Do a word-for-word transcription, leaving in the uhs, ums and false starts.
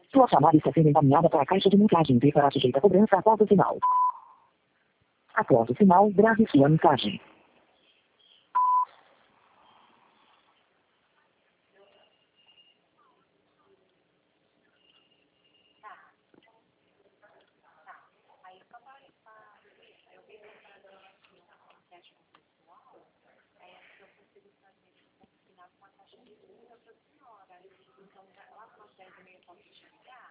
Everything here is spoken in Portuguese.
Sua chamada está sendo encaminhada para a caixa de mensagem e será sujeita a cobrança após o sinal. Após o sinal, grave sua mensagem. Então, lá para as dez e meia, posso te ligar?